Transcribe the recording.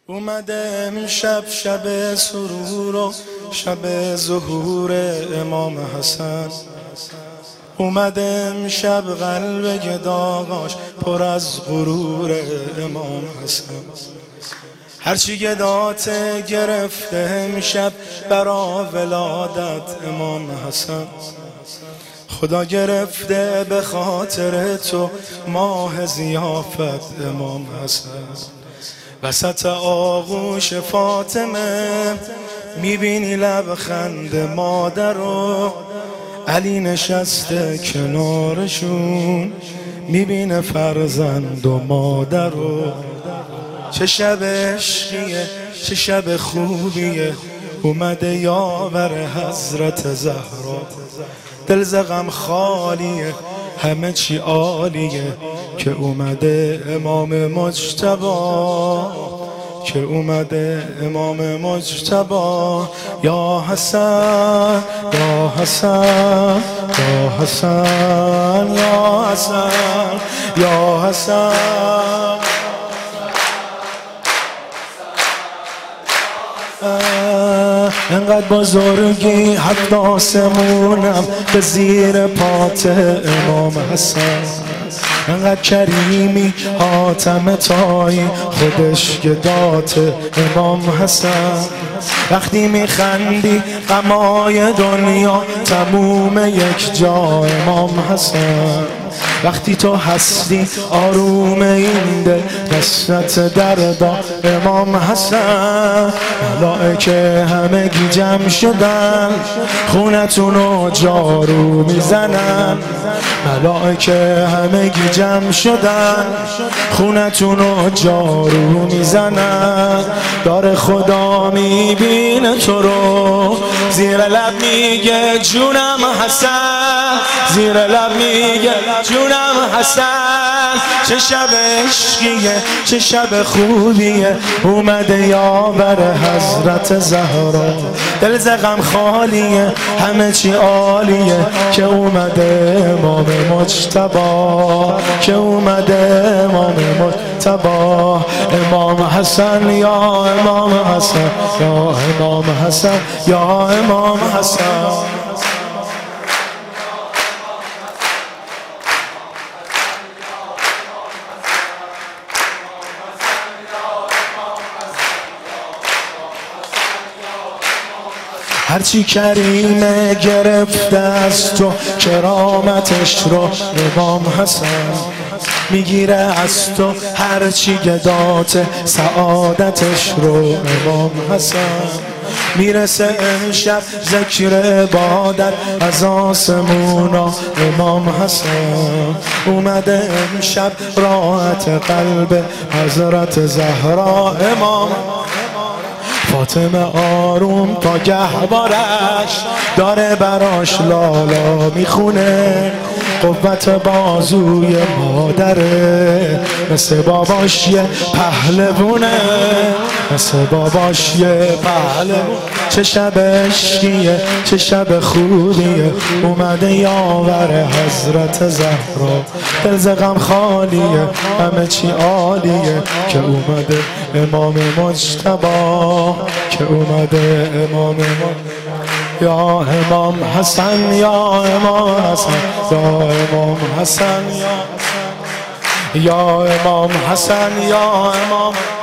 اومده امشب شب سرور و شب ظهور امام حسن. اومده امشب قلب گداغاش پر از غرور امام حسن. هرچی گدات گرفته امشب برا ولادت امام حسن. خدا گرفته به خاطر تو ماه ضیافت امام حسن. وسط آغوش فاطمه میبینی لبخند مادر رو، علی نشسته کنارشون میبینه فرزند و مادر رو. چه شب عشقیه، چه شب خوبیه، اومده یاور حضرت زهرا. دل ز غم خالیه، همه چی عالیه، که اومده امام مجتبی، که اومده امام مجتبی. یا حسن یا حسن یا حسن یا حسن یا حسن. انقدر بزرگی حتی آسمونم به زیر پات امام حسن. انقدر کریمی حاتم تایی خودش گدات امام حسن. وقتی میخندی غمای دنیا تموم یک جا امام حسن. وقتی تو هستی آروم این دل دستت دردا امام حسن. ملائکه همگی جمع شدن خونتونو جارو میزنن. ملائکه همگی جمع شدن خونتونو جارو میزنن. داره خدا میبینه تو رو، زیر لب میگه جونم حسن، زیر لب میگه جونم حسن. چه شب عشقیه، چه شب خوبیه، اومده یاور حضرت زهرا. دل ز غم خالیه، همه چی عالیه، که اومده امام مجتبی، که اومده امام مجتبی. امام حسن یا امام حسن یا امام حسن یا امام حسن. هرچی کریمه گرفته از تو کرامتش رو امام حسن. میگیره از تو هرچی گدات سعادتش رو امام حسن. میرسه امشب ذکر عبادت از آسمونا امام حسن. اومده امشب راحت قلب حضرت زهرا امام. فاطمه آروم تا گهوارش داره براش لالا میخونه. قوت بازوی مادره مثل باباش یه پهلوونه، مثل باباش یه پهلوونه. چه شب عشقیه، چه شب خوبیه، اومده یاور حضرت زهرا. دل ز غم خالیه، همه چی عالیه، که اومده امام مجتبی، که اومده امام یا امام حسن یا امام حسن یا امام حسن یا امام حسن یا امام